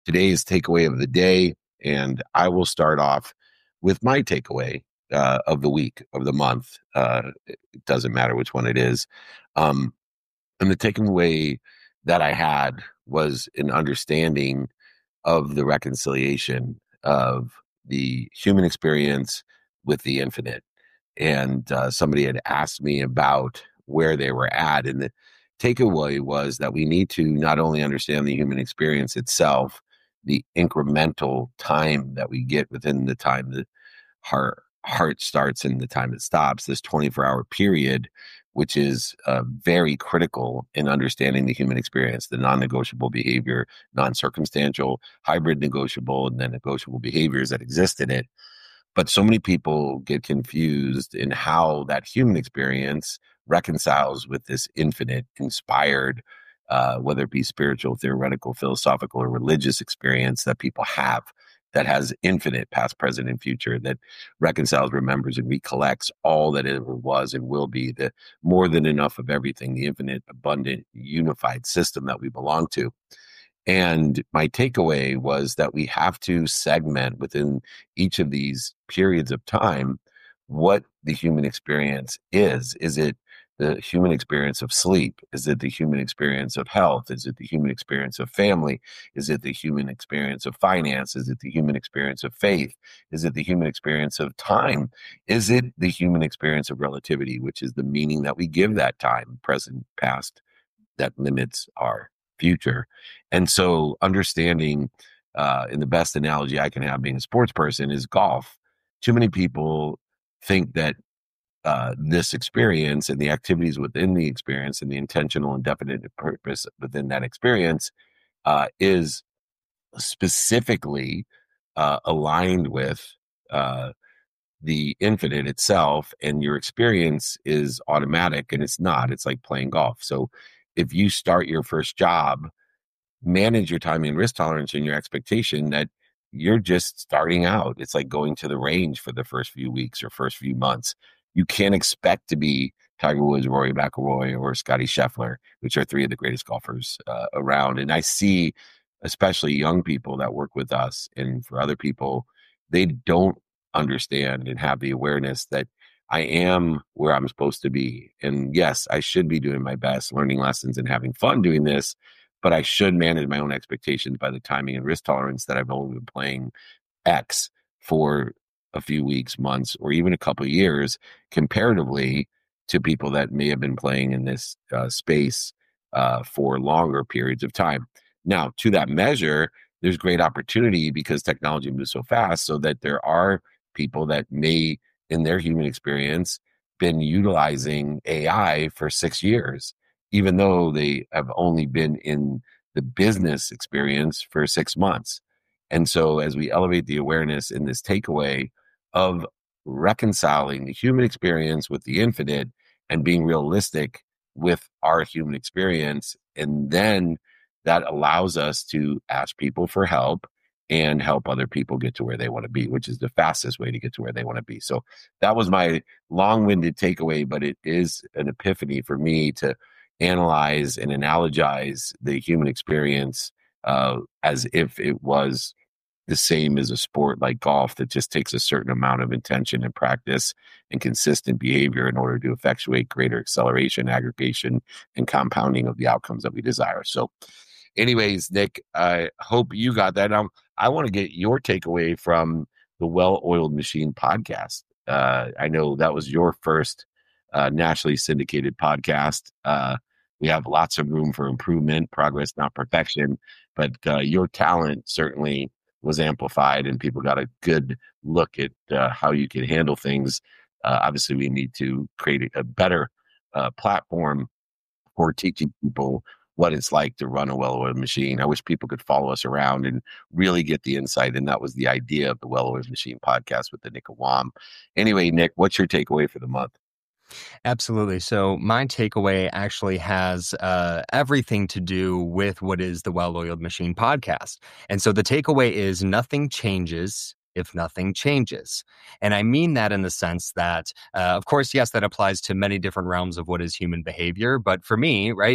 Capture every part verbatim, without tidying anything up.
today's takeaway of the day, and I will start off with my takeaway uh, of the week, of the month. Uh, it doesn't matter which one it is. Um, and the takeaway that I had was an understanding of the reconciliation of the human experience with the infinite. And uh, somebody had asked me about where they were at. And the takeaway was that we need to not only understand the human experience itself, the incremental time that we get within the time that heart, heart starts and the time it stops, this twenty-four hour period, which is uh, very critical in understanding the human experience, the non-negotiable behavior, non-circumstantial, hybrid negotiable, and then negotiable behaviors that exist in it. But so many people get confused in how that human experience reconciles with this infinite, inspired, uh, whether it be spiritual, theoretical, philosophical, or religious experience that people have that has infinite past, present, and future, that reconciles, remembers, and recollects all that ever was and will be, the more than enough of everything, the infinite, abundant, unified system that we belong to. And my takeaway was that we have to segment within each of these periods of time what the human experience is. Is it the human experience of sleep? Is it the human experience of health? Is it the human experience of family? Is it the human experience of finance? Is it the human experience of faith? Is it the human experience of time? Is it the human experience of relativity, which is the meaning that we give that time, present, past, that limits our future? And so understanding, uh, in the best analogy I can have being a sports person, is golf. Too many people think that uh, this experience and the activities within the experience and the intentional and definite purpose within that experience uh, is specifically uh, aligned with uh, the infinite itself, and your experience is automatic, and it's not. It's like playing golf. So if you start your first job, manage your timing and risk tolerance and your expectation that you're just starting out. It's like going to the range for the first few weeks or first few months. You can't expect to be Tiger Woods, Rory McIlroy, or Scotty Scheffler, which are three of the greatest golfers uh, around. And I see, especially young people that work with us, and for other people, they don't understand and have the awareness that I am where I'm supposed to be. And yes, I should be doing my best, learning lessons and having fun doing this, but I should manage my own expectations by the timing and risk tolerance that I've only been playing X for a few weeks, months, or even a couple of years, comparatively to people that may have been playing in this uh, space uh, for longer periods of time. Now, to that measure, there's great opportunity because technology moves so fast, so that there are people that may, in their human experience, been utilizing A I for six years, even though they have only been in the business experience for six months. And so as we elevate the awareness in this takeaway of reconciling the human experience with the infinite and being realistic with our human experience, and then that allows us to ask people for help and help other people get to where they want to be, which is the fastest way to get to where they want to be. So that was my long-winded takeaway, but it is an epiphany for me to analyze and analogize the human experience uh, as if it was the same as a sport like golf that just takes a certain amount of intention and practice and consistent behavior in order to effectuate greater acceleration, aggregation, and compounding of the outcomes that we desire. So anyways, Nick, I hope you got that. Um, I want to get your takeaway from the Well-Oiled Machine podcast. Uh, I know that was your first uh, nationally syndicated podcast. Uh, we have lots of room for improvement, progress, not perfection, but uh, your talent certainly was amplified and people got a good look at uh, how you can handle things. Uh, obviously, we need to create a better uh, platform for teaching people what it's like to run a well-oiled machine. I wish people could follow us around and really get the insight. And that was the idea of the Well-Oiled Machine podcast with the Nick Awam. Anyway, Nick, what's your takeaway for the month? Absolutely. So my takeaway actually has uh, everything to do with what is the Well-Oiled Machine podcast. And so the takeaway is nothing changes if nothing changes. And I mean that in the sense that, uh, of course, yes, that applies to many different realms of what is human behavior. But for me, right,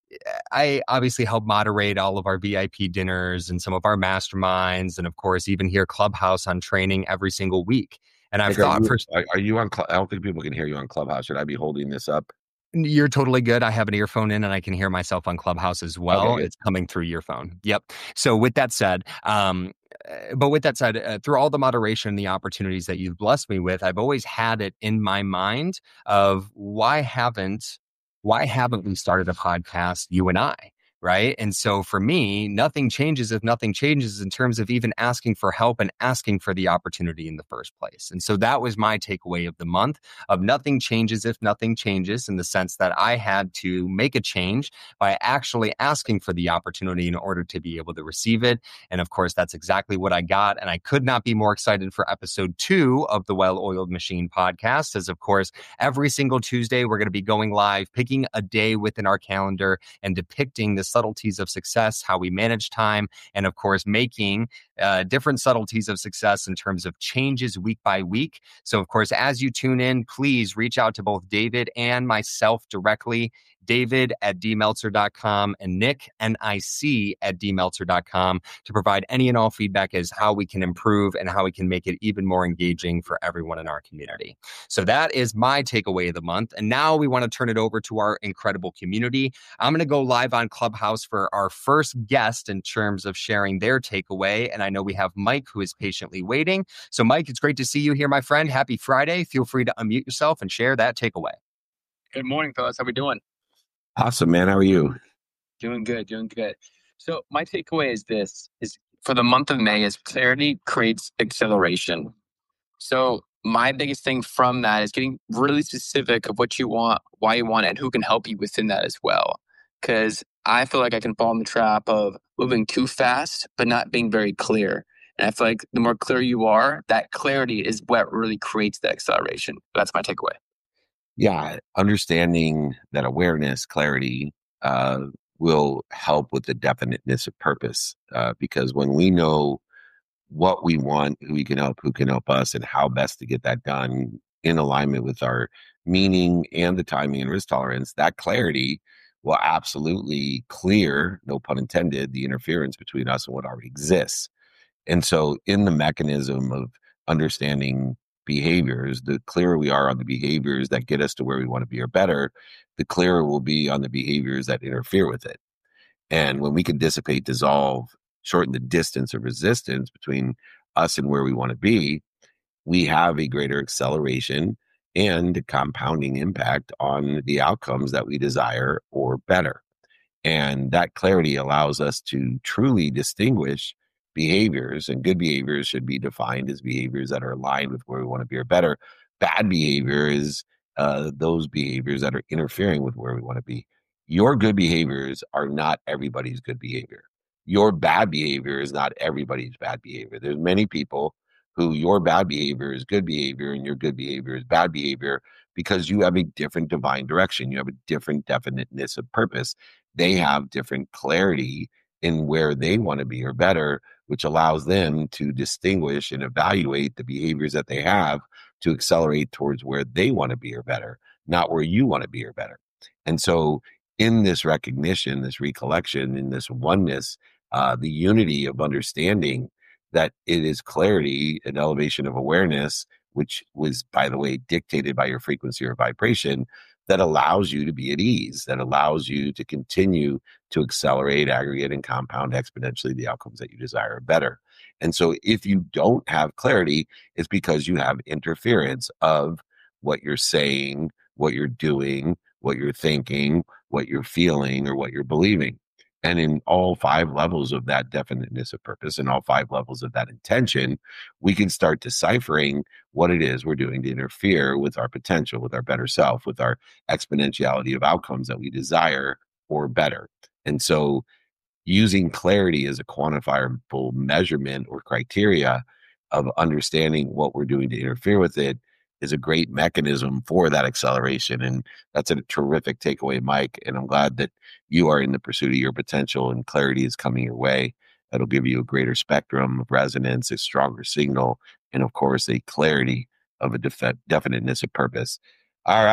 I obviously help moderate all of our V I P dinners and some of our masterminds, and of course, even here Clubhouse on training every single week. And I've Like, are thought you for are, are you on? Cl- I don't think people can hear you on Clubhouse. Should I be holding this up? You're totally good. I have an earphone in and I can hear myself on Clubhouse as Okay, well. good. It's coming through your phone. Yep. So with that said, um, uh, but with that said, uh, through all the moderation and the opportunities that you've blessed me with, I've always had it in my mind of why haven't why haven't we started a podcast, you and I? Right. And so for me, nothing changes if nothing changes in terms of even asking for help and asking for the opportunity in the first place. And so that was my takeaway of the month of nothing changes if nothing changes, in the sense that I had to make a change by actually asking for the opportunity in order to be able to receive it. And of course, that's exactly what I got. And I could not be more excited for episode two of the Well-Oiled Machine podcast, as of course, every single Tuesday, we're going to be going live, picking a day within our calendar and depicting the subtleties of success, how we manage time, and of course, making uh, different subtleties of success in terms of changes week by week. So, of course, as you tune in, please reach out to both David and myself directly. David at d meltzer dot com and Nick, N I C, at d meltzer dot com to provide any and all feedback as how we can improve and how we can make it even more engaging for everyone in our community. So that is my takeaway of the month. And now we want to turn it over to our incredible community. I'm going to go live on Clubhouse for our first guest in terms of sharing their takeaway. And I know we have Mike, who is patiently waiting. So Mike, it's great to see you here, my friend. Happy Friday. Feel free to unmute yourself and share that takeaway. Good morning, fellas. How we doing? Awesome, man. How are you? Doing good, doing good. So my takeaway is this, is for the month of May is clarity creates acceleration. So my biggest thing from that is getting really specific of what you want, why you want it, and who can help you within that as well. Because I feel like I can fall in the trap of moving too fast, but not being very clear. And I feel like the more clear you are, that clarity is what really creates the acceleration. That's my takeaway. Yeah, understanding that awareness, clarity, uh, will help with the definiteness of purpose. Uh, because when we know what we want, who we can help, who can help us, and how best to get that done in alignment with our meaning and the timing and risk tolerance, that clarity will absolutely clear, no pun intended, the interference between us and what already exists. And so, in the mechanism of understanding behaviors, the clearer we are on the behaviors that get us to where we want to be or better, the clearer we'll be on the behaviors that interfere with it. And when we can dissipate, dissolve, shorten the distance of resistance between us and where we want to be, we have a greater acceleration and a compounding impact on the outcomes that we desire or better. And that clarity allows us to truly distinguish behaviors, and good behaviors should be defined as behaviors that are aligned with where we want to be or better. Bad behavior is uh, those behaviors that are interfering with where we want to be. Your good behaviors are not everybody's good behavior. Your bad behavior is not everybody's bad behavior. There's many people who your bad behavior is good behavior and your good behavior is bad behavior because you have a different divine direction. You have a different definiteness of purpose. They have different clarity in where they want to be or better, which allows them to distinguish and evaluate the behaviors that they have to accelerate towards where they want to be or better, not where you want to be or better. And so in this recognition, this recollection, in this oneness, uh, the unity of understanding that it is clarity and elevation of awareness, which was, by the way, dictated by your frequency or vibration, that allows you to be at ease, that allows you to continue to accelerate, aggregate, and compound exponentially the outcomes that you desire better. And so if you don't have clarity, it's because you have interference of what you're saying, what you're doing, what you're thinking, what you're feeling, or what you're believing. And in all five levels of that definiteness of purpose and all five levels of that intention, we can start deciphering what it is we're doing to interfere with our potential, with our better self, with our exponentiality of outcomes that we desire or better. And so using clarity as a quantifiable measurement or criteria of understanding what we're doing to interfere with it is a great mechanism for that acceleration. And that's a terrific takeaway, Mike. And I'm glad that you are in the pursuit of your potential and clarity is coming your way. That'll give you a greater spectrum of resonance, a stronger signal, and of course, a clarity of a def- definiteness of purpose. All right.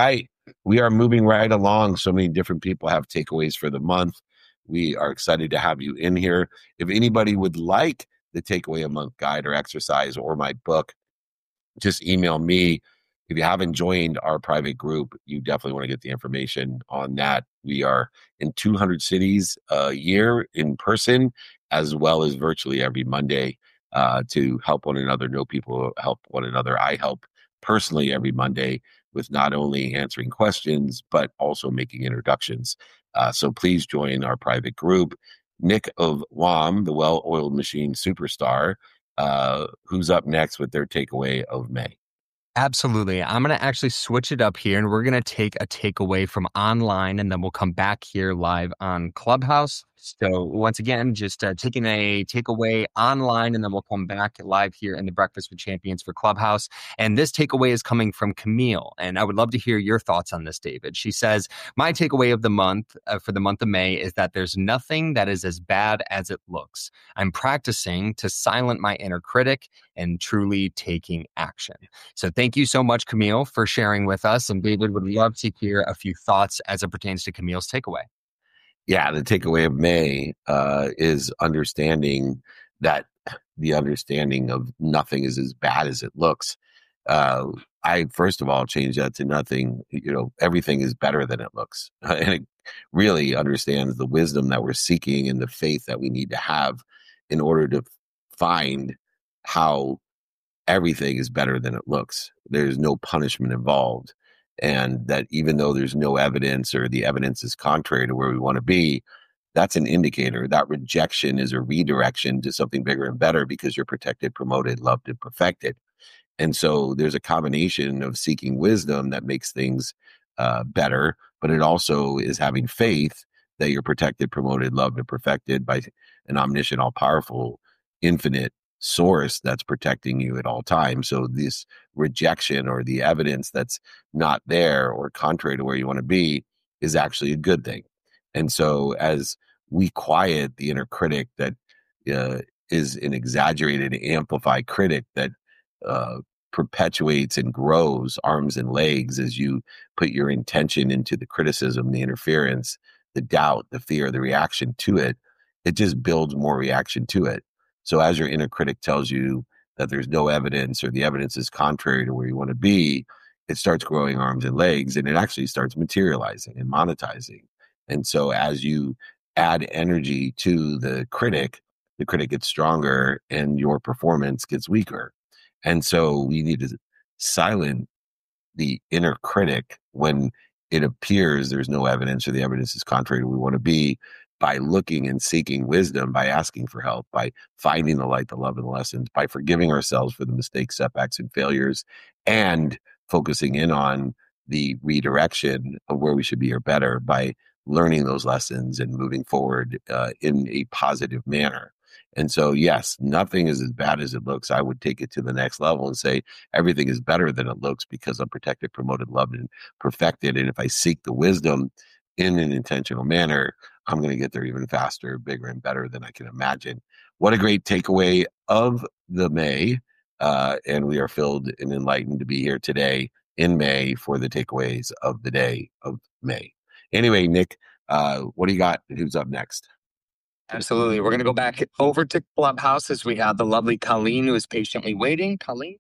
we are moving right along. So many different people have takeaways for the month. We are excited to have you in here. If anybody would like the takeaway a month guide or exercise or my book, just email me. If you haven't joined our private group, you definitely want to get the information on that. We are in two hundred cities a year in person, as well as virtually every Monday uh, to help one another, know people, help one another. I help personally every Monday with not only answering questions, but also making introductions. Uh, so please join our private group. Nick of WOM, the well-oiled machine superstar, uh, who's up next with their takeaway of May? Absolutely. I'm going to actually switch it up here, and we're going to take a takeaway from online, and then we'll come back here live on Clubhouse. So once again, just uh, taking a takeaway online, and then we'll come back live here in the Breakfast with Champions for Clubhouse. And this takeaway is coming from Camille, and I would love to hear your thoughts on this, David. She says, my takeaway of the month uh, for the month of May is that there's nothing that is as bad as it looks. I'm practicing to silence my inner critic and truly taking action. So thank you so much, Camille, for sharing with us. And David would love to hear a few thoughts as it pertains to Camille's takeaway. Yeah, the takeaway of May uh, is understanding that the understanding of nothing is as bad as it looks. Uh, I, first of all, changed that to nothing, you know, everything is better than it looks. And it really understands the wisdom that we're seeking and the faith that we need to have in order to find how everything is better than it looks. There's no punishment involved. And that even though there's no evidence or the evidence is contrary to where we want to be, that's an indicator. That rejection is a redirection to something bigger and better because you're protected, promoted, loved, and perfected. And so there's a combination of seeking wisdom that makes things uh, better, but it also is having faith that you're protected, promoted, loved, and perfected by an omniscient, all-powerful, infinite source that's protecting you at all times. So this rejection or the evidence that's not there or contrary to where you want to be is actually a good thing. And so as we quiet the inner critic that uh, is an exaggerated, amplified critic that uh, perpetuates and grows arms and legs as you put your intention into the criticism, the interference, the doubt, the fear, the reaction to it, it just builds more reaction to it. So as your inner critic tells you that there's no evidence or the evidence is contrary to where you want to be, it starts growing arms and legs, and it actually starts materializing and monetizing. And so as you add energy to the critic, the critic gets stronger and your performance gets weaker. And so we need to silence the inner critic when it appears there's no evidence or the evidence is contrary to where we want to be, by looking and seeking wisdom, by asking for help, by finding the light, the love, and the lessons, by forgiving ourselves for the mistakes, setbacks, and failures, and focusing in on the redirection of where we should be or better by learning those lessons and moving forward uh, in a positive manner. And so, yes, nothing is as bad as it looks. I would take it to the next level and say everything is better than it looks because I'm protected, promoted, loved, and perfected. And if I seek the wisdom in an intentional manner, I'm going to get there even faster, bigger, and better than I can imagine. What a great takeaway of the May. Uh, and we are filled and enlightened to be here today in May for the takeaways of the day of May. Anyway, Nick, uh, what do you got? Who's up next? Absolutely. We're going to go back over to Clubhouse as we have the lovely Colleen who is patiently waiting. Colleen,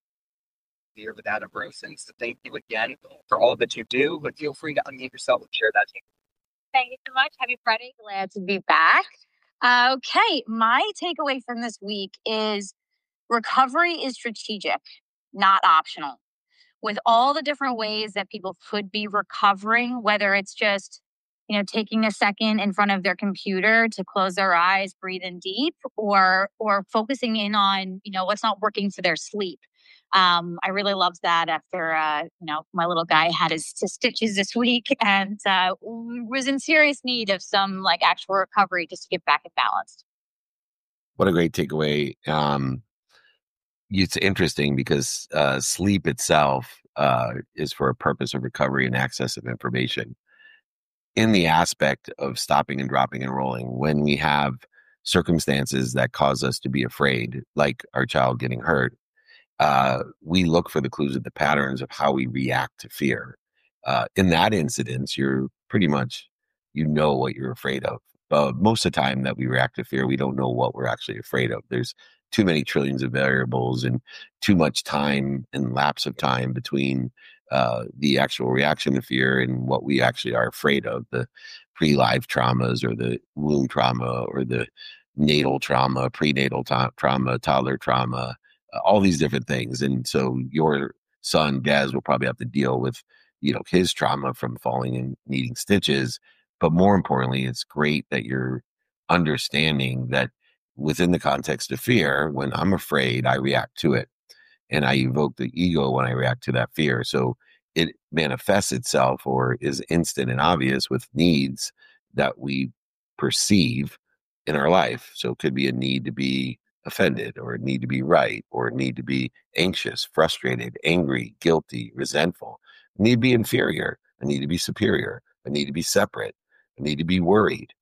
here with Adam Rosen. So thank you again for all that you do, but feel free to unmute yourself and share that. Thank you so much. Happy Friday. Glad to be back. Uh, okay. My takeaway from this week is recovery is strategic, not optional. With all the different ways that people could be recovering, whether it's just, you know, taking a second in front of their computer to close their eyes, breathe in deep, or or focusing in on, you know, what's not working for their sleep. Um, I really loved that after, uh, you know, my little guy had his, his stitches this week and uh, was in serious need of some like actual recovery just to get back and balanced. What a great takeaway. Um, it's interesting because uh, sleep itself uh, is for a purpose of recovery and access of information. In the aspect of stopping and dropping and rolling, when we have circumstances that cause us to be afraid, like our child getting hurt, uh, we look for the clues of the patterns of how we react to fear. uh, in that incidence, you're pretty much, you know what you're afraid of. But most of the time that we react to fear, we don't know what we're actually afraid of. There's too many trillions of variables and too much time and lapse of time between uh, the actual reaction to fear and what we actually are afraid of, the pre-life traumas or the womb trauma or the natal trauma, prenatal ta- trauma, toddler trauma, uh, all these different things. And so your son, Des, will probably have to deal with, you know, his trauma from falling and needing stitches. But more importantly, it's great that you're understanding that within the context of fear, when I'm afraid, I react to it and I evoke the ego when I react to that fear. So it manifests itself or is instant and obvious with needs that we perceive in our life. So it could be a need to be offended or a need to be right or a need to be anxious, frustrated, angry, guilty, resentful, a need to be inferior, a need to be superior, a need to be separate, a need to be worried.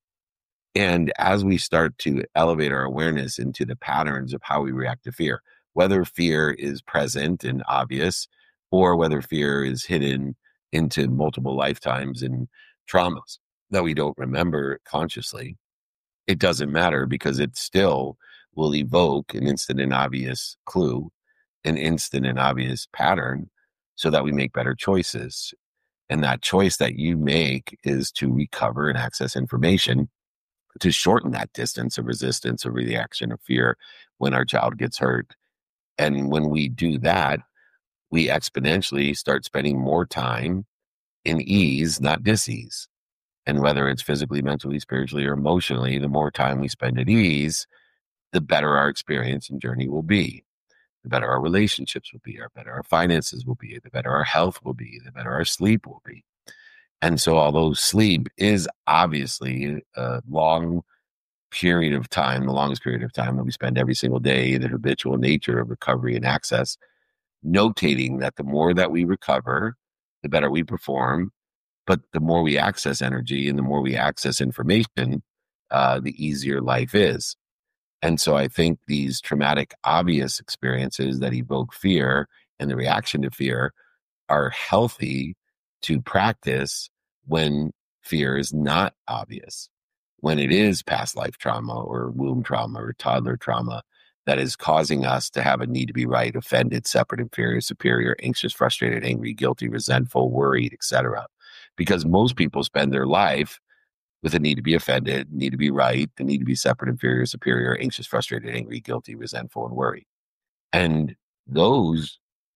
And as we start to elevate our awareness into the patterns of how we react to fear, whether fear is present and obvious or whether fear is hidden into multiple lifetimes and traumas that we don't remember consciously, it doesn't matter because it still will evoke an instant and obvious clue, an instant and obvious pattern so that we make better choices. And that choice that you make is to recover and access information to shorten that distance of resistance or reaction of fear when our child gets hurt. And when we do that, we exponentially start spending more time in ease, not dis-ease. And whether it's physically, mentally, spiritually, or emotionally, the more time we spend at ease, the better our experience and journey will be. The better our relationships will be, the better our finances will be, the better our health will be, the better our sleep will be. And so although sleep is obviously a long period of time, the longest period of time that we spend every single day, the habitual nature of recovery and access, notating that the more that we recover, the better we perform, but the more we access energy and the more we access information, uh, the easier life is. And so I think these traumatic, obvious experiences that evoke fear and the reaction to fear are healthy to practice when fear is not obvious, when it is past life trauma or womb trauma or toddler trauma that is causing us to have a need to be right, offended, separate, inferior, superior, anxious, frustrated, angry, guilty, resentful, worried, et cetera. Because most people spend their life with a need to be offended, need to be right, the need to be separate, inferior, superior, anxious, frustrated, angry, guilty, resentful, and worried. And those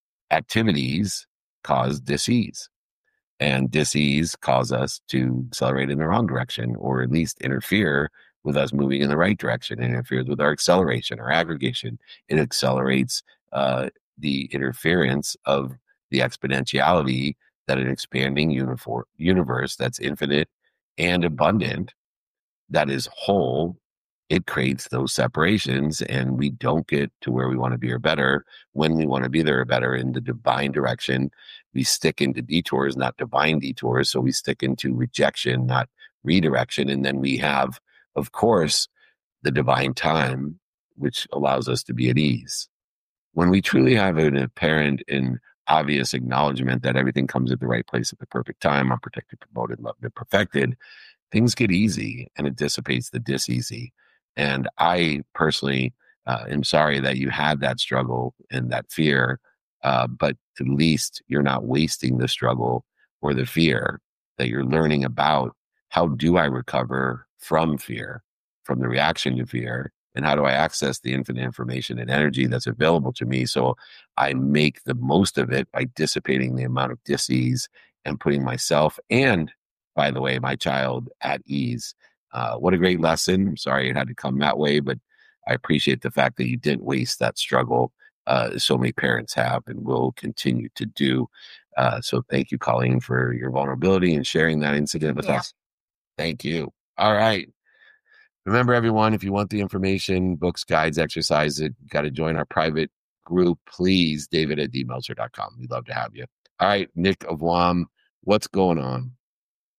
activities cause dis-ease. And dis-ease cause us to accelerate in the wrong direction, or at least interfere with us moving in the right direction. It interferes with our acceleration, our aggregation. It accelerates uh, the interference of the exponentiality that an expanding unifor- universe that's infinite and abundant, that is whole, it creates those separations, and we don't get to where we want to be or better when we want to be there or better in the divine direction. We stick into detours, not divine detours. So we stick into rejection, not redirection. And then we have, of course, the divine time, which allows us to be at ease. When we truly have an apparent and obvious acknowledgement that everything comes at the right place at the perfect time, unprotected, promoted, loved, and perfected, things get easy and it dissipates the dis-easy. And I personally uh, am sorry that you had that struggle and that fear, uh, but at least you're not wasting the struggle or the fear, that you're learning about how do I recover from fear, from the reaction to fear, and how do I access the infinite information and energy that's available to me so I make the most of it by dissipating the amount of dis-ease and putting myself and, by the way, my child at ease. Uh, what a great lesson. I'm sorry it had to come that way, but I appreciate the fact that you didn't waste that struggle. Uh, so many parents have and will continue to do. Uh, so thank you, Colleen, for your vulnerability and sharing that incident with Yeah. us. Thank you. All right. Remember, everyone, if you want the information, books, guides, exercises, you got to join our private group. Please, David at d meltzer dot com. We'd love to have you. All right, Nick of W A M, what's going on?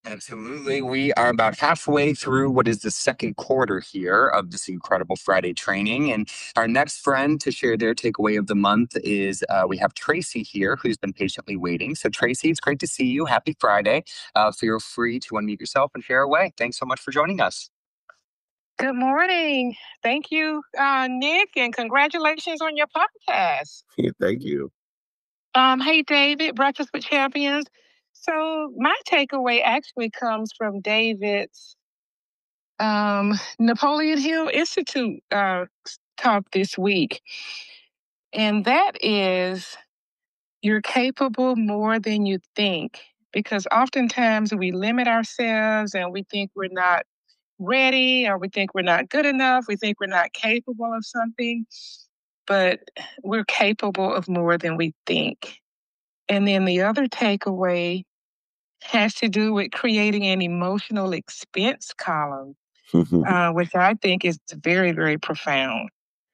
Absolutely. We are about halfway through what is the second quarter here of this incredible Friday training. And our next friend to share their takeaway of the month is uh, we have Tracy here, who's been patiently waiting. So, Tracy, it's great to see you. Happy Friday. Uh, feel free to unmute yourself and share away. Thanks so much for joining us. Good morning. Thank you, uh, Nick, and congratulations on your podcast. Thank you. Um, hey, David, Breakfast with Champions. So my takeaway actually comes from David's um, Napoleon Hill Institute uh, talk this week. And that is, you're capable more than you think. Because oftentimes we limit ourselves and we think we're not ready, or we think we're not good enough. We think we're not capable of something, but we're capable of more than we think. And then the other takeaway has to do with creating an emotional expense column, uh, which I think is very, very profound.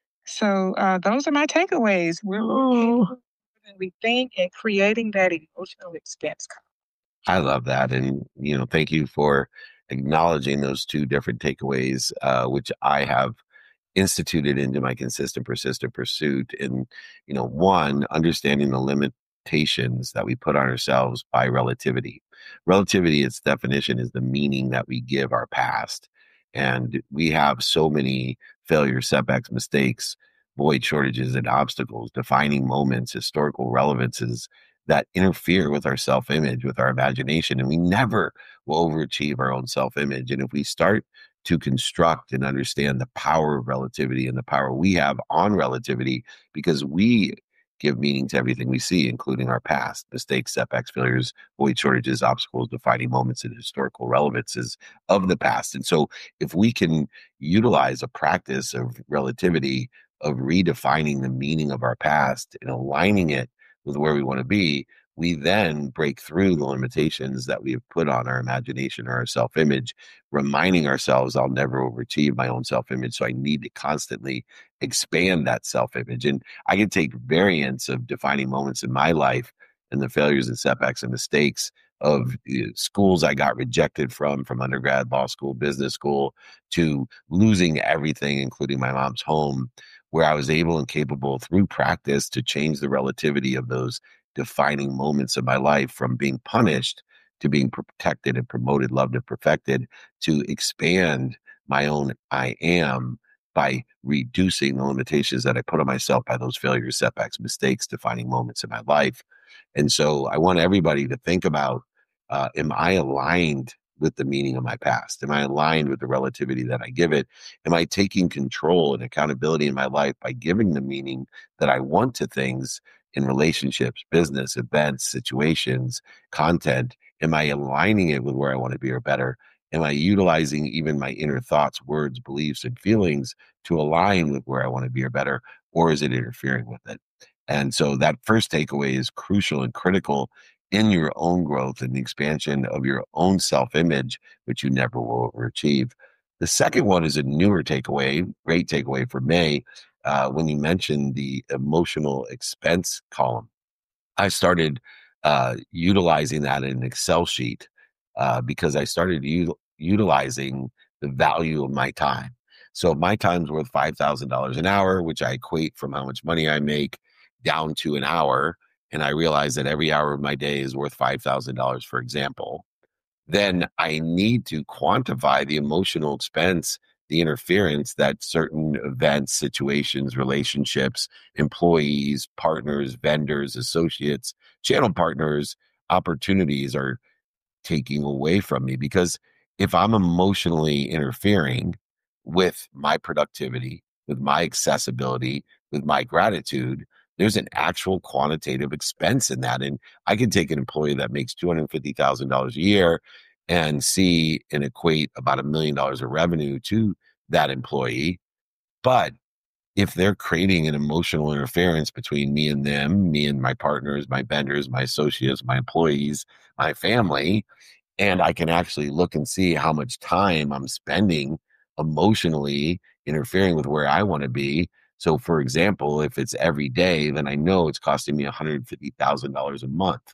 So uh, those are my takeaways. We're more capable than we think, and creating that emotional expense column. I love that. And, you know, thank you for acknowledging those two different takeaways, uh, which I have instituted into my consistent, persistent pursuit. And, you know, one, understanding the limitations that we put on ourselves by relativity. Relativity, its definition, is the meaning that we give our past. And we have so many failures, setbacks, mistakes, void shortages, and obstacles, defining moments, historical relevances that interfere with our self-image, with our imagination. And we never will overachieve our own self-image. And if we start to construct and understand the power of relativity and the power we have on relativity, because we give meaning to everything we see, including our past, mistakes, setbacks, failures, void shortages, obstacles, defining moments, and historical relevances of the past. And so if we can utilize a practice of relativity, of redefining the meaning of our past and aligning it with where we want to be, we then break through the limitations that we have put on our imagination or our self-image, reminding ourselves, I'll never overachieve my own self-image, so I need to constantly expand that self-image. And I can take variants of defining moments in my life and the failures and setbacks and mistakes of uh, schools I got rejected from, from undergrad, law school, business school, to losing everything, including my mom's home, where I was able and capable through practice to change the relativity of those defining moments of my life, from being punished to being protected and promoted, loved and perfected, to expand my own I am by reducing the limitations that I put on myself by those failures, setbacks, mistakes, defining moments in my life. And so I want everybody to think about, uh, am I aligned with the meaning of my past? Am I aligned with the relativity that I give it? Am I taking control and accountability in my life by giving the meaning that I want to things in relationships, business, events, situations, content? Am I aligning it with where I want to be or better? Am I utilizing even my inner thoughts, words, beliefs, and feelings to align with where I want to be or better? Or is it interfering with it? And so that first takeaway is crucial and critical in your own growth and the expansion of your own self-image, which you never will overachieve. The second one is a newer takeaway, great takeaway for May, uh, when you mentioned the emotional expense column. I started uh, utilizing that in an Excel sheet uh, because I started u- utilizing the value of my time. So my time's worth five thousand dollars an hour, which I equate from how much money I make down to an hour. And I realize that every hour of my day is worth five thousand dollars, for example. Then I need to quantify the emotional expense, the interference that certain events, situations, relationships, employees, partners, vendors, associates, channel partners, opportunities are taking away from me. Because if I'm emotionally interfering with my productivity, with my accessibility, with my gratitude, there's an actual quantitative expense in that. And I can take an employee that makes two hundred fifty thousand dollars a year and see and equate about a million dollars of revenue to that employee. But if they're creating an emotional interference between me and them, me and my partners, my vendors, my associates, my employees, my family, and I can actually look and see how much time I'm spending emotionally interfering with where I want to be. So, for example, if it's every day, then I know it's costing me one hundred fifty thousand dollars a month.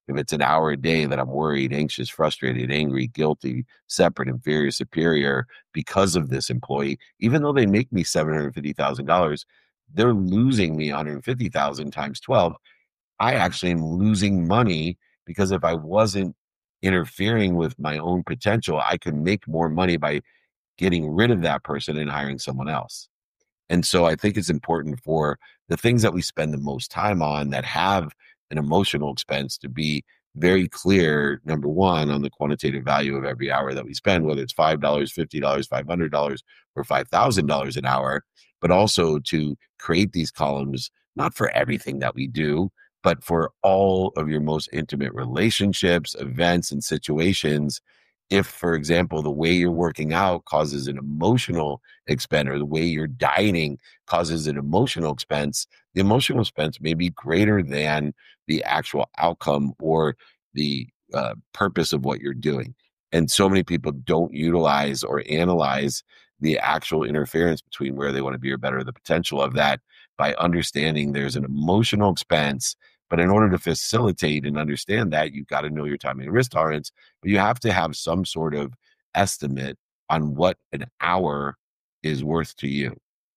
If it's an hour a day that I'm worried, anxious, frustrated, angry, guilty, separate, inferior, superior because of this employee, even though they make me seven hundred fifty thousand dollars, they're losing me one hundred fifty thousand times twelve. I actually am losing money because if I wasn't interfering with my own potential, I could make more money by getting rid of that person and hiring someone else. And so I think it's important for the things that we spend the most time on that have an emotional expense to be very clear, number one, on the quantitative value of every hour that we spend, whether it's five dollars, fifty dollars, five hundred dollars, or five thousand dollars an hour, but also to create these columns, not for everything that we do, but for all of your most intimate relationships, events, and situations. If, for example, the way you're working out causes an emotional expense, or the way you're dieting causes an emotional expense, the emotional expense may be greater than the actual outcome or the uh, purpose of what you're doing. And so many people don't utilize or analyze the actual interference between where they want to be or better the potential of that by understanding there's an emotional expense. But in order to facilitate and understand that, you've got to know your time and risk tolerance, but you have to have some sort of estimate on what an hour is worth to you.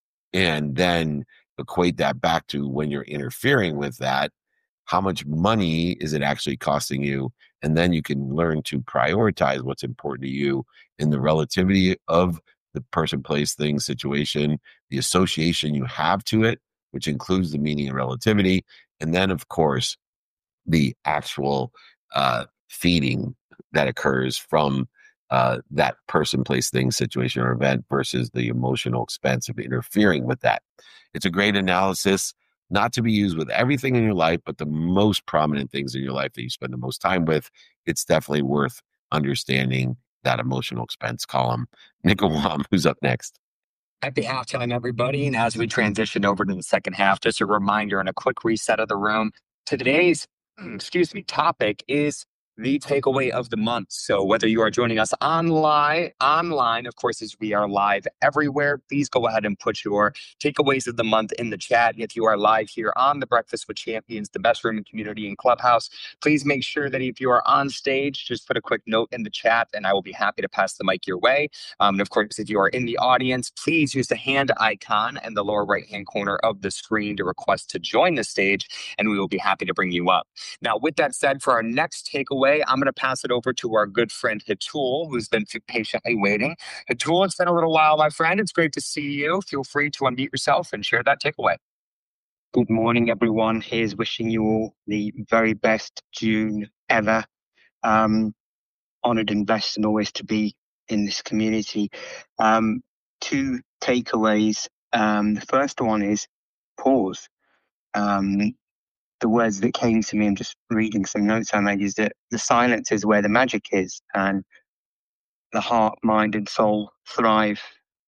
And then equate that back to when you're interfering with that, how much money is it actually costing you? And then you can learn to prioritize what's important to you in the relativity of the person, place, thing, situation, the association you have to it, which includes the meaning and relativity. And then, of course, the actual uh, feeding that occurs from uh, that person, place, thing, situation, or event versus the emotional expense of interfering with that. It's a great analysis, not to be used with everything in your life, but the most prominent things in your life that you spend the most time with. It's definitely worth understanding that emotional expense column. Nickel Wom, who's up next? Happy halftime, everybody. And as we transition over to the second half, just a reminder and a quick reset of the room. Today's, excuse me, topic is the takeaway of the month. So whether you are joining us online, online, of course, as we are live everywhere, please go ahead and put your takeaways of the month in the chat. If you are live here on the Breakfast with Champions, the best room in community and Clubhouse, please make sure that if you are on stage, just put a quick note in the chat and I will be happy to pass the mic your way. Um, and of course, if you are in the audience, please use the hand icon in the lower right-hand corner of the screen to request to join the stage, and we will be happy to bring you up. Now, with that said, for our next takeaway, I'm going to pass it over to our good friend Hatul, who's been patiently waiting. Hatul, it's been a little while, my friend. It's great to see you. Feel free to unmute yourself and share that takeaway. Good morning, everyone. Here's wishing you all the very best June ever. Um, honored and blessed and always to be in this community. Um, two takeaways. Um, the first one is pause. Um, the words that came to me, I'm just reading some notes I made, is that the silence is where the magic is, and the heart, mind, and soul thrive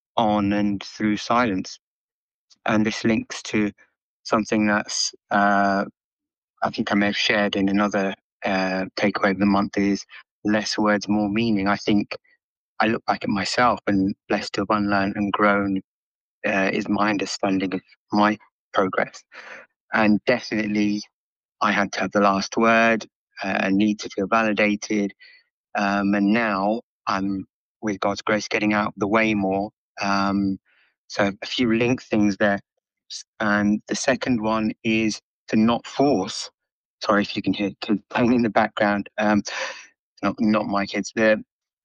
on and through silence. And this links to something that's, uh, I think I may have shared in another uh, takeaway of the month, is less words, more meaning. I think I look back at myself and blessed to have unlearned and grown uh, is my understanding of my progress. And definitely I had to have the last word, uh, need to feel validated. Um, and now I'm, with God's grace, getting out of the way more. Um, so a few link things there. And the second one is to not force. Sorry if you can hear kids playing in the background. Um, not, not my kids. There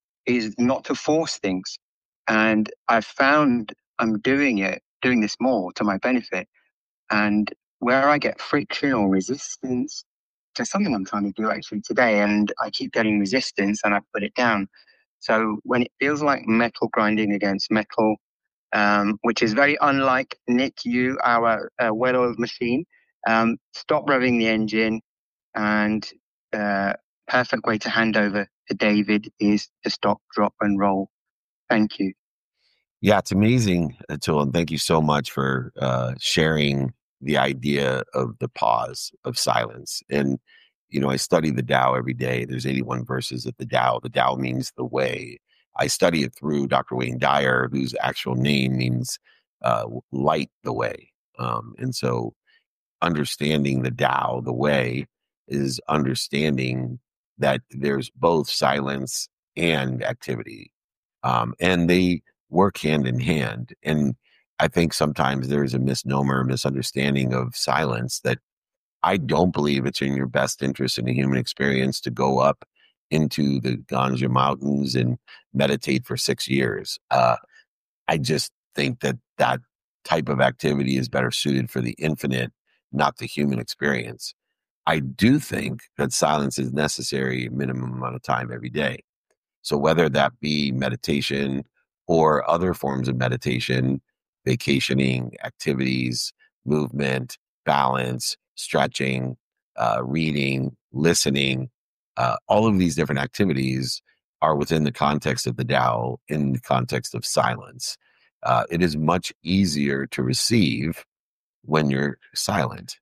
is not to force things. And I've found I'm doing it, doing this more to my benefit. And where I get friction or resistance to something I'm trying to do actually today, and I keep getting resistance and I put it down. So when it feels like metal grinding against metal, um, which is very unlike Nick, you, our uh, well-oiled machine, um, stop revving the engine. And uh, perfect way to hand over to David is to stop, drop, and roll. Thank you. Yeah, it's amazing, Atul, and thank you so much for uh, sharing the idea of the pause of silence. And, you know, I study the Tao every day. There's eighty-one verses of the Tao. The Tao means the way. I study it through Doctor Wayne Dyer, whose actual name means uh, light the way. Um, and so understanding the Tao, the way, is understanding that there's both silence and activity. Um, and they work hand in hand. And I think sometimes there's a misnomer, misunderstanding of silence that I don't believe it's in your best interest in the human experience to go up into the Ganja Mountains and meditate for six years. Uh, I just think that that type of activity is better suited for the infinite, not the human experience. I do think that silence is necessary a minimum amount of time every day. So whether that be meditation or other forms of meditation, vacationing, activities, movement, balance, stretching, uh, reading, listening, uh, all of these different activities are within the context of the Tao, in the context of silence. Uh, it is much easier to receive when you're silent.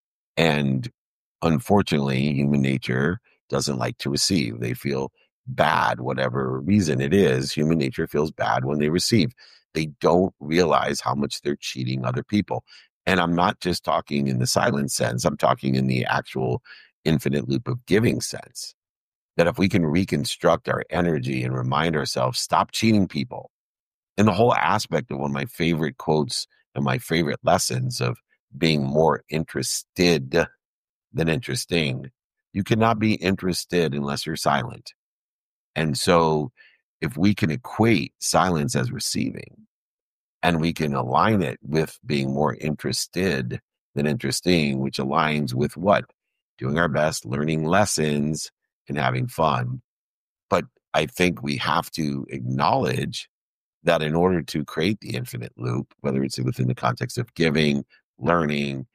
And unfortunately, human nature doesn't like to receive. They feel bad, whatever reason it is. Human nature feels bad when they receive. They don't realize how much they're cheating other people. And I'm not just talking in the silent sense, I'm talking in the actual infinite loop of giving sense. That if we can reconstruct our energy and remind ourselves, stop cheating people. And the whole aspect of one of my favorite quotes and my favorite lessons of being more interested than interesting. You cannot be interested unless you're silent. And so if we can equate silence as receiving and we can align it with being more interested than interesting, which aligns with what? Doing our best, learning lessons and having fun. But I think we have to acknowledge that in order to create the infinite loop, whether it's within the context of giving, learning,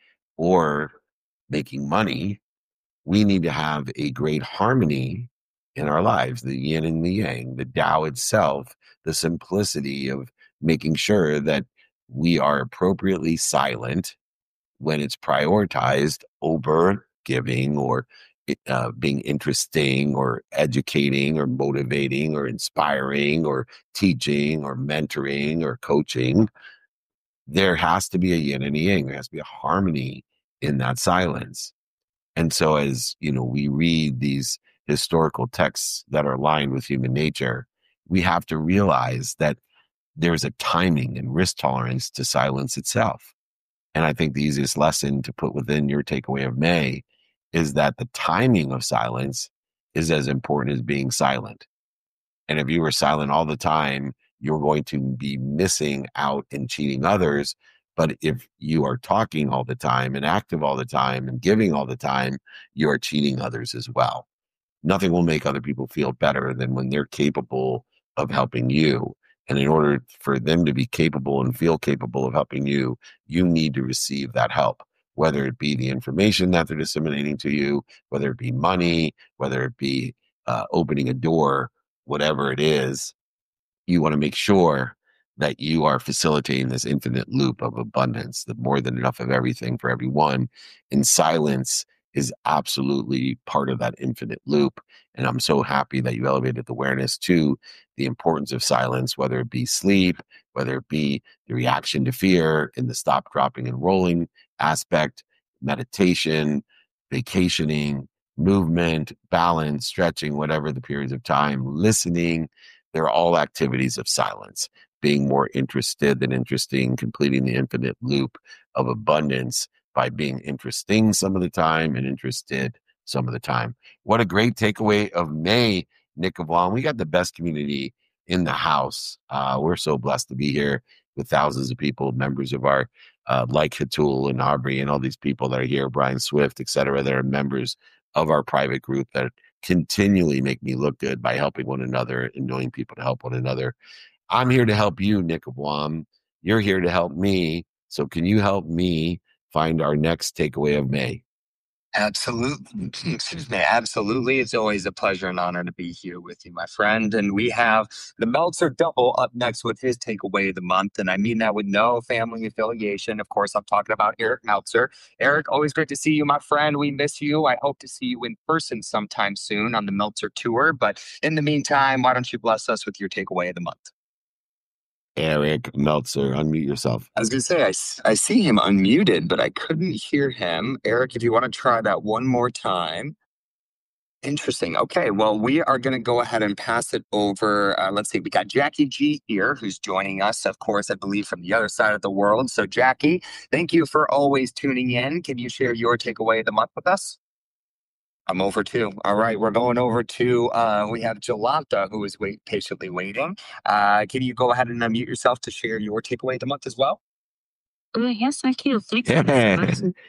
or making money, we need to have a great harmony in our lives, the yin and the yang, the Tao itself, the simplicity of making sure that we are appropriately silent when it's prioritized over giving or uh, being interesting or educating or motivating or inspiring or teaching or mentoring or coaching. There has to be a yin and a yang. There has to be a harmony in that silence. And so as, you know, we read these historical texts that are aligned with human nature, we have to realize that there's a timing and risk tolerance to silence itself. And I think the easiest lesson to put within your takeaway of May is that the timing of silence is as important as being silent. And if you were silent all the time, you're going to be missing out and cheating others. But if you are talking all the time and active all the time and giving all the time, you are cheating others as well. Nothing will make other people feel better than when they're capable of helping you. And in order for them to be capable and feel capable of helping you, you need to receive that help, whether it be the information that they're disseminating to you, whether it be money, whether it be uh, opening a door, whatever it is. You want to make sure that you are facilitating this infinite loop of abundance, the more than enough of everything for everyone. And silence is absolutely part of that infinite loop. And I'm so happy that you elevated the awareness to the importance of silence, whether it be sleep, whether it be the reaction to fear in the stop, dropping, and rolling aspect, meditation, vacationing, movement, balance, stretching, whatever the periods of time, listening. They're all activities of silence, being more interested than interesting, completing the infinite loop of abundance by being interesting some of the time and interested some of the time. What a great takeaway of May, Nick Avlon. We got the best community in the house. Uh, we're so blessed to be here with thousands of people, members of our, uh, like Hatul and Aubrey and all these people that are here, Brian Swift, et cetera, that are members of our private group that continually make me look good by helping one another and knowing people to help one another. I'm here to help you, Nick Avlon. You're here to help me. So can you help me find our next takeaway of May? Absolutely. Excuse me. Absolutely. It's always a pleasure and honor to be here with you, my friend. And we have the Meltzer Double up next with his takeaway of the month. And I mean that with no family affiliation. Of course, I'm talking about Eric Meltzer. Eric, always great to see you, my friend. We miss you. I hope to see you in person sometime soon on the Meltzer tour. But in the meantime, why don't you bless us with your takeaway of the month? Eric Meltzer. Unmute yourself. I was going to say, I, s- I see him unmuted, but I couldn't hear him. Eric, if you want to try that one more time. Interesting. Okay, well, we are going to go ahead and pass it over. Uh, let's see, we got Jackie G here, who's joining us, of course, I believe from the other side of the world. So, Jackie, thank you for always tuning in. Can you share your takeaway of the month with us? I'm over too. All right, we're going over to, uh, we have Jolanta, who is wait, patiently waiting. Uh, can you go ahead and unmute yourself to share your takeaway of the month as well? Uh, yes, I can. Thanks. Yeah.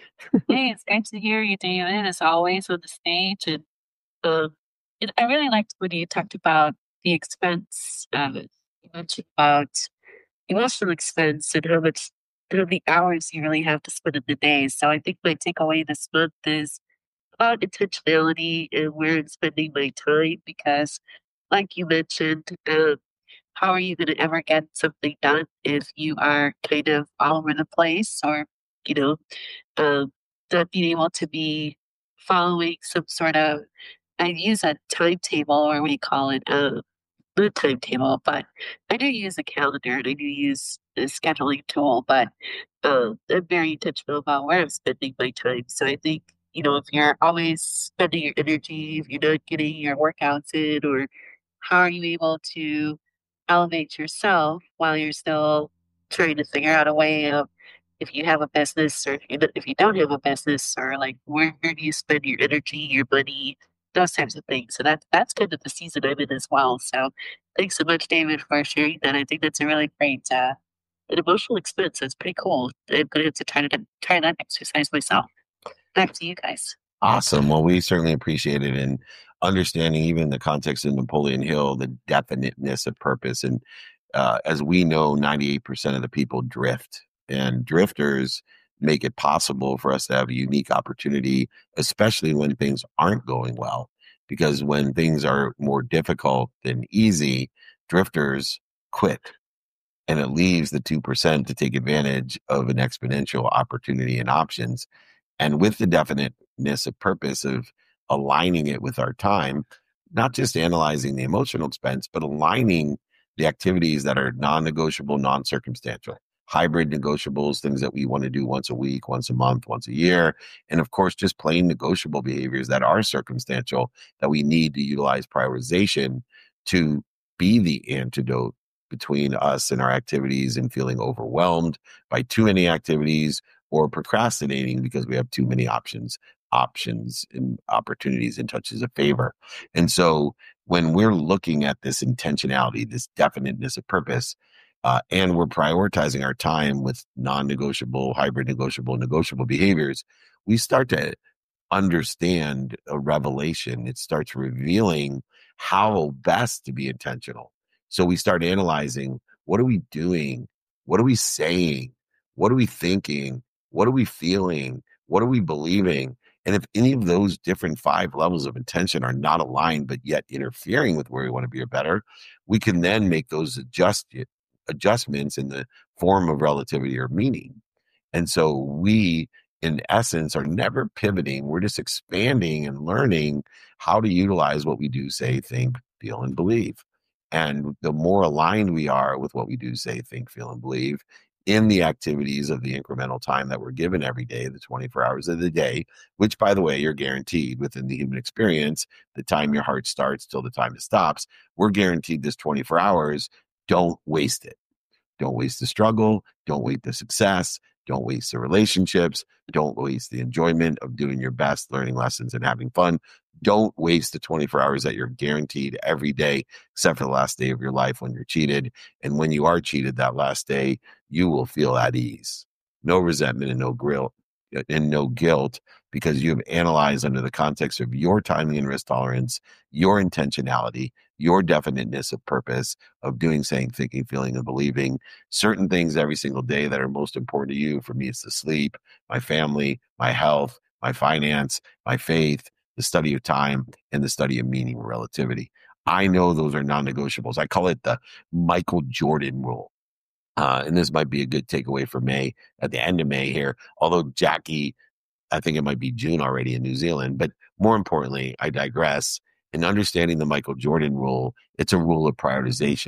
Hey, it's great to hear you, David, as always, on the stage. And um, and I really liked when you talked about the expense. Um, you mentioned about emotional expense and how much, how many hours you really have to spend in the day. So I think my takeaway this month is about intentionality and where I'm spending my time because, like you mentioned, um, how are you going to ever get something done if you are kind of all over the place or, you know, um, not being able to be following some sort of, I use a timetable or what do you call it? Uh, not timetable, but I do use a calendar and I do use a scheduling tool, but um, I'm very intentional about where I'm spending my time. So I think, you know, if you're always spending your energy, if you're not getting your workouts in, or how are you able to elevate yourself while you're still trying to figure out a way of if you have a business or if you, don't- if you don't have a business or like where, where do you spend your energy, your money, those types of things. So that that's kind of the season I'm in as well. So thanks so much, David, for sharing that. I think that's a really great uh, an emotional expense. That's pretty cool. I'm gonna have to try to try that exercise myself. Back to you guys. Awesome. Well, we certainly appreciate it. And understanding even the context of Napoleon Hill, the definiteness of purpose. And uh, as we know, ninety-eight percent of the people drift, and drifters make it possible for us to have a unique opportunity, especially when things aren't going well. Because when things are more difficult than easy, drifters quit. And it leaves the two percent to take advantage of an exponential opportunity and options. And with the definiteness of purpose of aligning it with our time, not just analyzing the emotional expense, but aligning the activities that are non-negotiable, non-circumstantial, hybrid negotiables, things that we want to do once a week, once a month, once a year. And of course, just plain negotiable behaviors that are circumstantial that we need to utilize prioritization to be the antidote between us and our activities and feeling overwhelmed by too many activities or procrastinating because we have too many options, options and opportunities and touches of favor. And so when we're looking at this intentionality, this definiteness of purpose, uh, and we're prioritizing our time with non-negotiable, hybrid negotiable, negotiable behaviors, we start to understand a revelation. It starts revealing how best to be intentional. So we start analyzing, what are we doing? What are we saying? What are we thinking? What are we feeling? What are we believing? And if any of those different five levels of intention are not aligned, but yet interfering with where we want to be or better, we can then make those adjust, adjustments in the form of relativity or meaning. And so we, in essence, are never pivoting. We're just expanding and learning how to utilize what we do, say, think, feel, and believe. And the more aligned we are with what we do, say, think, feel, and believe in the activities of the incremental time that we're given every day, the twenty-four hours of the day, which, by the way, you're guaranteed within the human experience, the time your heart starts till the time it stops, we're guaranteed this twenty-four hours. Don't waste it. Don't waste the struggle. Don't waste the success. Don't waste the relationships. Don't waste the enjoyment of doing your best, learning lessons, and having fun. Don't waste the twenty-four hours that you're guaranteed every day, except for the last day of your life when you're cheated. And when you are cheated that last day, you will feel at ease. No resentment and no guilt, and no guilt, because you have analyzed under the context of your timing and risk tolerance, your intentionality, your definiteness of purpose of doing, saying, thinking, feeling, and believing certain things every single day that are most important to you. For me, it's the sleep, my family, my health, my finance, my faith, the study of time, and the study of meaning and relativity. I know those are non-negotiables. I call it the Michael Jordan rule. Uh, and this might be a good takeaway for May, at the end of May here, although Jackie, I think it might be June already in New Zealand. But more importantly, I digress. In understanding the Michael Jordan rule, it's a rule of prioritization.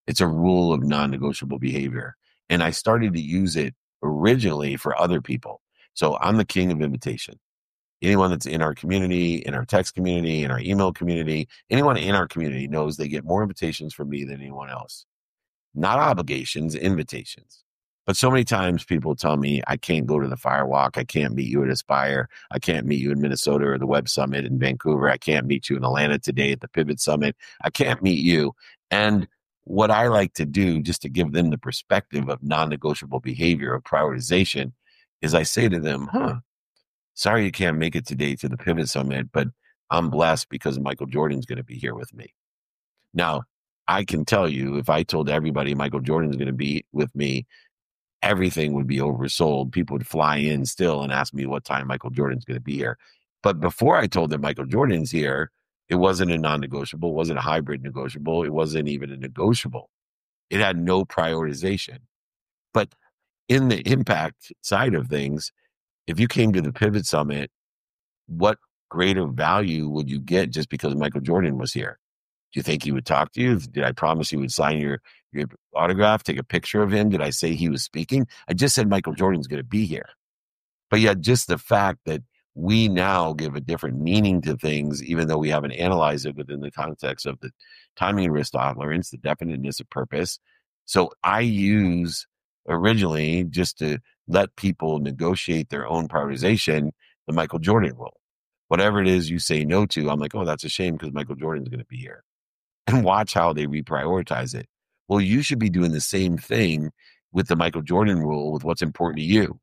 It's a rule of non-negotiable behavior. And I started to use it originally for other people. So I'm the king of invitation. Anyone that's in our community, in our text community, in our email community, anyone in our community knows they get more invitations from me than anyone else. Not obligations, invitations. But so many times people tell me, I can't go to the Firewalk. I can't meet you at Aspire. I can't meet you in Minnesota or the Web Summit in Vancouver. I can't meet you in Atlanta today at the Pivot Summit. I can't meet you. And what I like to do, just to give them the perspective of non-negotiable behavior, of prioritization, is I say to them, huh, sorry you can't make it today to the Pivot Summit, but I'm blessed because Michael Jordan's going to be here with me. Now, I can tell you, if I told everybody Michael Jordan's going to be with me, everything would be oversold. People would fly in still and ask me what time Michael Jordan's going to be here. But before I told them Michael Jordan's here, it wasn't a non-negotiable, it wasn't a hybrid negotiable, it wasn't even a negotiable. It had no prioritization. But in the impact side of things, if you came to the Pivot Summit, what greater value would you get just because Michael Jordan was here? Do you think he would talk to you? Did I promise he would sign your, your autograph, take a picture of him? Did I say he was speaking? I just said Michael Jordan's going to be here. But yet just the fact that we now give a different meaning to things, even though we haven't analyzed it within the context of the timing, risk tolerance, the definiteness of purpose. So I use originally, just to let people negotiate their own prioritization, the Michael Jordan rule. Whatever it is you say no to, I'm like, oh, that's a shame because Michael Jordan's going to be here. And watch how they reprioritize it. Well, you should be doing the same thing with the Michael Jordan rule with what's important to you.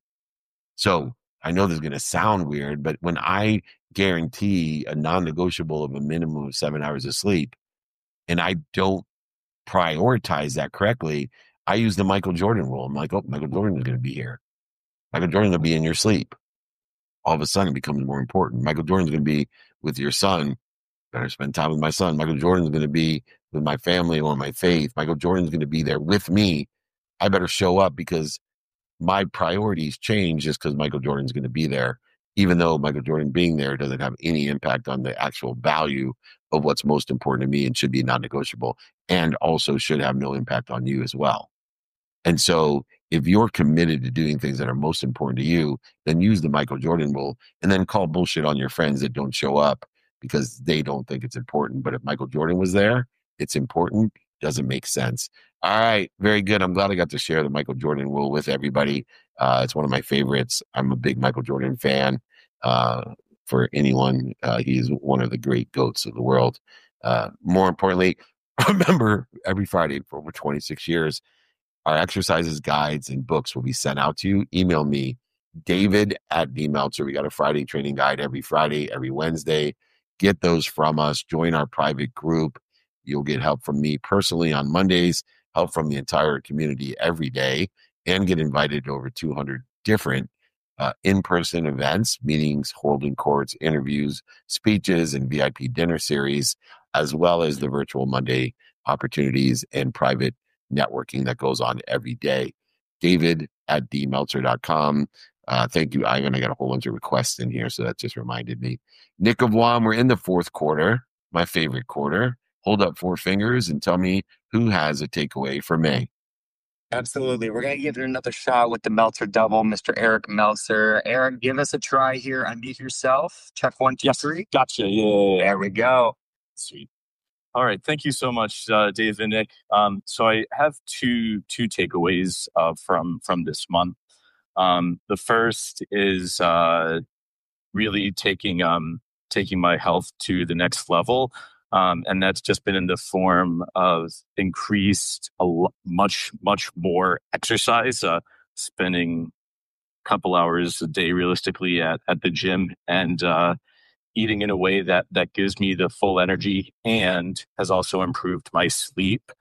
So I know this is going to sound weird, but when I guarantee a non-negotiable of a minimum of seven hours of sleep, and I don't prioritize that correctly, I use the Michael Jordan rule. I'm like, oh, Michael Jordan is going to be here. Michael Jordan will be in your sleep. All of a sudden it becomes more important. Michael Jordan's going to be with your son. Better spend time with my son. Michael Jordan's going to be with my family or my faith. Michael Jordan's going to be there with me. I better show up because my priorities change just because Michael Jordan's going to be there, even though Michael Jordan being there doesn't have any impact on the actual value of what's most important to me and should be non-negotiable, and also should have no impact on you as well. And so if you're committed to doing things that are most important to you, then use the Michael Jordan rule and then call bullshit on your friends that don't show up because they don't think it's important. But if Michael Jordan was there, it's important. Doesn't make sense. All right. Very good. I'm glad I got to share the Michael Jordan rule with everybody. Uh, it's one of my favorites. I'm a big Michael Jordan fan. Uh, for anyone, uh, he's one of the great GOATs of the world. Uh, more importantly, remember every Friday for over twenty-six years, our exercises, guides, and books will be sent out to you. Email me, David at D Meltzer. We got a Friday training guide every Friday, every Wednesday. Get those from us. Join our private group. You'll get help from me personally on Mondays, help from the entire community every day, and get invited to over two hundred different uh, in-person events, meetings, holding courts, interviews, speeches, and V I P dinner series, as well as the virtual Monday opportunities and private networking that goes on every day. David at d meltzer dot com. Uh, thank you, Ivan. I got a whole bunch of requests in here, so that just reminded me. Nick of Wam, we're in the fourth quarter, my favorite quarter. Hold up four fingers and tell me who has a takeaway for May. Absolutely. We're going to give it another shot with the Meltzer double, Mister Eric Meltzer. Eric, give us a try here. Unmute yourself. Check one, two, yes. three. Gotcha. Yeah, yeah, yeah. There we go. Sweet. All right. Thank you so much, uh, Dave and Nick. Um, so I have two two takeaways uh, from from this month. Um, the first is uh, really taking um, taking my health to the next level. Um, and that's just been in the form of increased, a lo- much, much more exercise, uh, spending a couple hours a day realistically at, at the gym and uh, eating in a way that, that gives me the full energy and has also improved my sleep.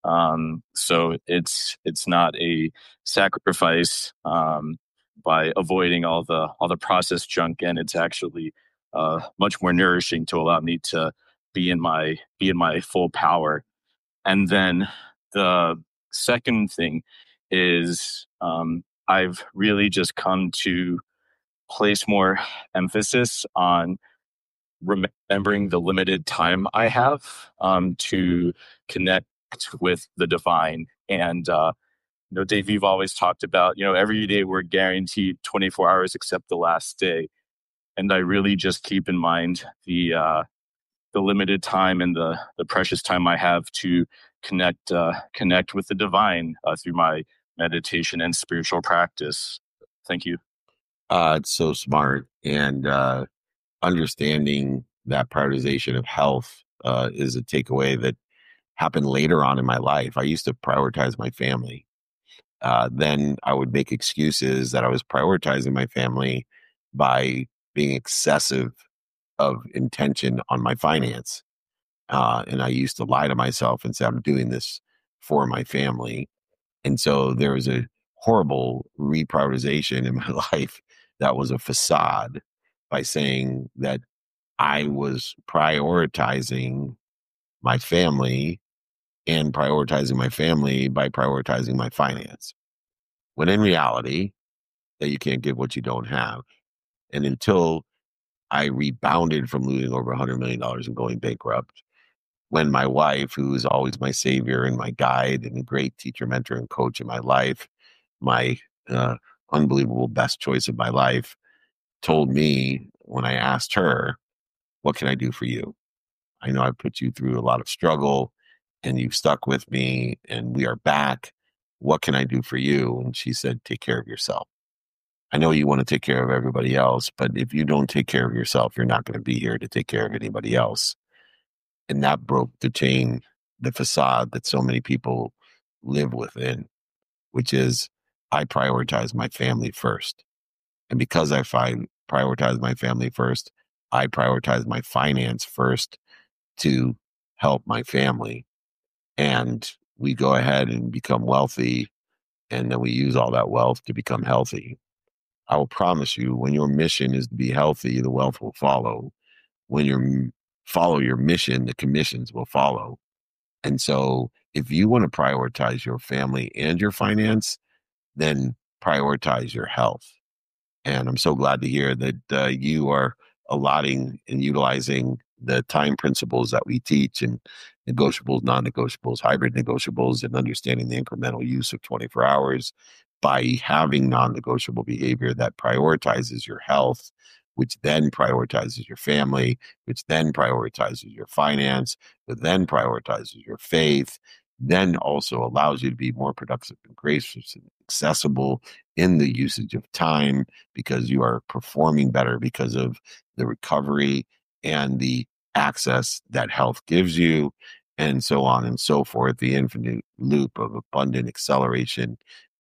Um, so it's it's not a sacrifice um, by avoiding all the all the processed junk, and it's actually uh, much more nourishing to allow me to be in my be in my full power. And then the second thing is um, I've really just come to place more emphasis on remembering the limited time I have um, to connect with the divine. And, uh, you know, Dave, you've always talked about, you know, every day we're guaranteed twenty-four hours except the last day. And I really just keep in mind the, uh, the limited time and the, the precious time I have to connect, uh, connect with the divine uh, through my meditation and spiritual practice. Thank you. Uh, it's so smart. And uh, understanding that prioritization of health uh, is a takeaway that happened later on in my life. I used to prioritize my family. Uh, then I would make excuses that I was prioritizing my family by being excessive of intention on my finance. Uh, and I used to lie to myself and say, I'm doing this for my family. And so there was a horrible reprioritization in my life that was a facade by saying that I was prioritizing my family and prioritizing my family by prioritizing my finance. When in reality, that you can't give what you don't have. And until I rebounded from losing over one hundred million dollars and going bankrupt, when my wife, who is always my savior and my guide and a great teacher, mentor, and coach in my life, my uh, unbelievable best choice of my life, told me when I asked her, what can I do for you? I know I put you through a lot of struggle and you've stuck with me and we are back. What can I do for you? And she said, take care of yourself. I know you want to take care of everybody else, but if you don't take care of yourself, you're not going to be here to take care of anybody else. And that broke the chain, the facade that so many people live within, which is I prioritize my family first. And because I find prioritize my family first, I prioritize my finance first to help my family. And we go ahead and become wealthy. And then we use all that wealth to become healthy. I will promise you, when your mission is to be healthy, the wealth will follow. When you follow your mission, the commissions will follow. And so if you want to prioritize your family and your finance, then prioritize your health. And I'm so glad to hear that uh, you are allotting and utilizing the time principles that we teach and negotiables, non-negotiables, hybrid negotiables, and understanding the incremental use of twenty-four hours by having non-negotiable behavior that prioritizes your health, which then prioritizes your family, which then prioritizes your finance, but then prioritizes your faith, then also allows you to be more productive and gracious and accessible in the usage of time because you are performing better because of the recovery and the access that health gives you, and so on and so forth, the infinite loop of abundant acceleration,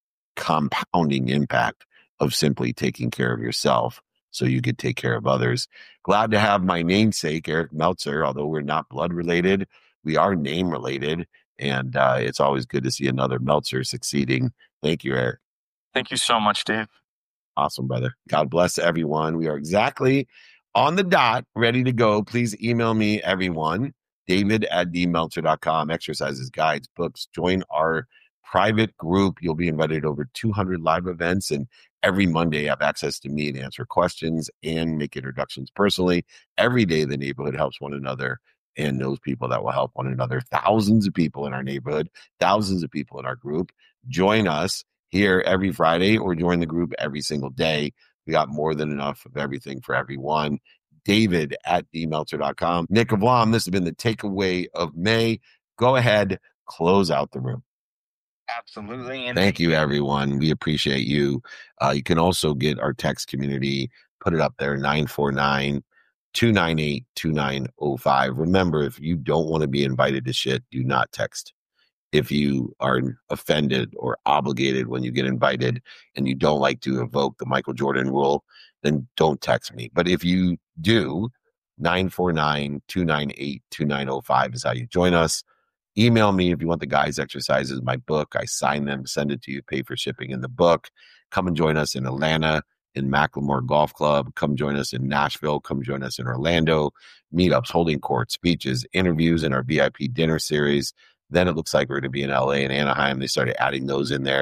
compounding impact of simply taking care of yourself so you could take care of others. Glad to have my namesake, Eric Meltzer. Although we're not blood related, we are name related. And uh, it's always good to see another Meltzer succeeding. Thank you, Eric. Thank you so much, Dave. Awesome, brother. God bless everyone. We are exactly on the dot, ready to go. Please email me, everyone. David at d meltzer dot com. Exercises, guides, books. Join our private group. You'll be invited to over two hundred live events, and every Monday have access to me and answer questions and make introductions personally. Every day the neighborhood helps one another and knows people that will help one another. Thousands of people in our neighborhood, thousands of people in our group. Join us here every Friday or join the group every single day. We got more than enough of everything for everyone. David at d meltzer dot com. Nick Avlam, this has been the takeaway of May. Go ahead, close out the room. Absolutely. And Thank you, everyone. We appreciate you. Uh, you can also get our text community, put it up there, nine four nine, two nine eight, two nine zero five. Remember, if you don't want to be invited to shit, do not text. If you are offended or obligated when you get invited and you don't like to evoke the Michael Jordan rule, then don't text me. But if you do, nine four nine, two nine eight, two nine zero five is how you join us. Email me if you want the guys' exercises, my book. I sign them, send it to you, pay for shipping in the book. Come and join us in Atlanta, in Macklemore Golf Club. Come join us in Nashville. Come join us in Orlando. Meetups, holding court, speeches, interviews in our V I P dinner series. Then it looks like we're going to be in L A and Anaheim. They started adding those in there.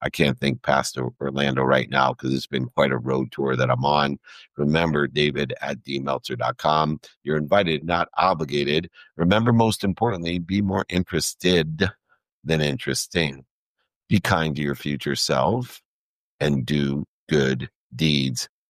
I can't think past Orlando right now because it's been quite a road tour that I'm on. Remember, David at d meltzer dot com. You're invited, not obligated. Remember, most importantly, be more interested than interesting. Be kind to your future self and do good deeds.